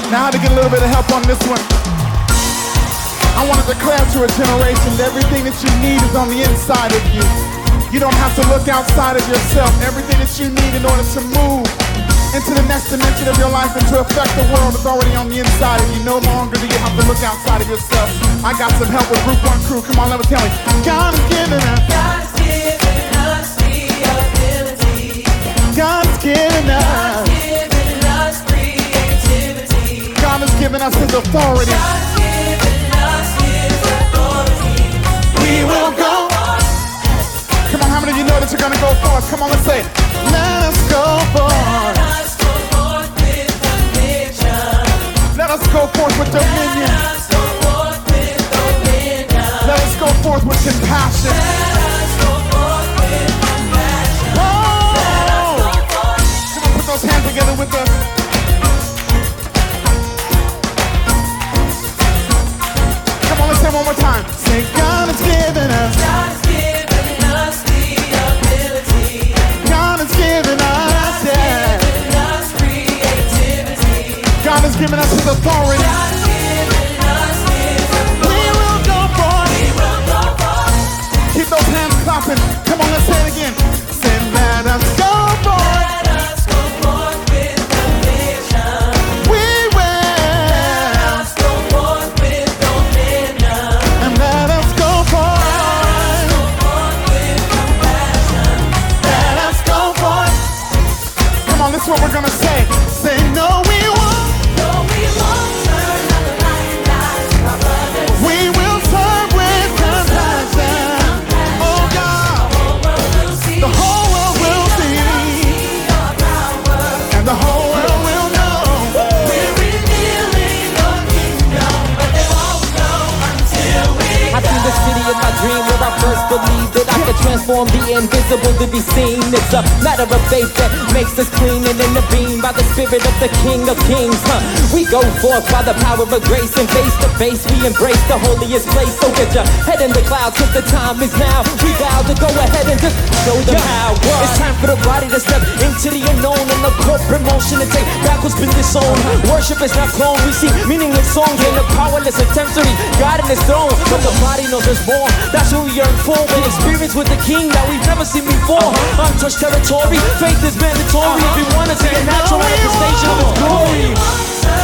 Now to get a little bit of help on this one. I want to declare to a generation that everything that you need is on the inside of you. You don't have to look outside of yourself. Everything that you need in order to move into the next dimension of your life and to affect the world is already on the inside of you. No longer do you have to look outside of yourself. I got some help with Group 1 Crew. Come on, let me tell you. God is giving us. God is giving us the ability. God is giving us. God is giving us creativity. God has given us His authority. God is giving us His authority. We will go. Come on, how many of you know that you're going to go forth? Come on, let's say it. Let us go forth. Let us go forth with conviction. Let us go forth with dominion. Let us go forth with dominion. Let us go forth with compassion. Let us go forth with compassion. Oh! Let us go forth. Come on, put those hands together with us. Come on, let's say it one more time. Say, God has given us. God is giving us the ability. God has given us, yeah. Giving us creativity. God has given us His authority. God is giving us His authority. We will go forth. We will go forth. Keep those hands clapping. Come on, let's say it again. Say, let us go forth. Let us go forth with conviction. We will. Let us go forth with dominion. And let us go forth. Go forth with compassion. Let us go forth. Come on, this is what we're gonna say. Say, no, we won't. No, we won't turn other blind eyes to our brothers. We will serve with compassion. Oh God, The whole world will see. the whole world will see, Your power. and the whole world will know. We're revealing your kingdom, but they won't know until we I see the city in my dream where I first believed that I could transform the invisible to be seen. It's a matter of faith that makes us clean and in the beam by the spirit of the King of Kings. We go forth by the power of grace and face to face we embrace the holiest place. So get your head in the clouds cause the time is now. We vow to go ahead and just show them how. It's time for the body to step into the unknown and the corporate motion to take back what's been disowned. Worship is not cloned. We see meaningless songs and the powerless attempt to reach God in His throne. But the body knows there's more. That's who we yearn for. An experience with the King that we've never seen before. Untouched territory. Faith is mandatory if we want to see a natural manifestation of His glory. won't turn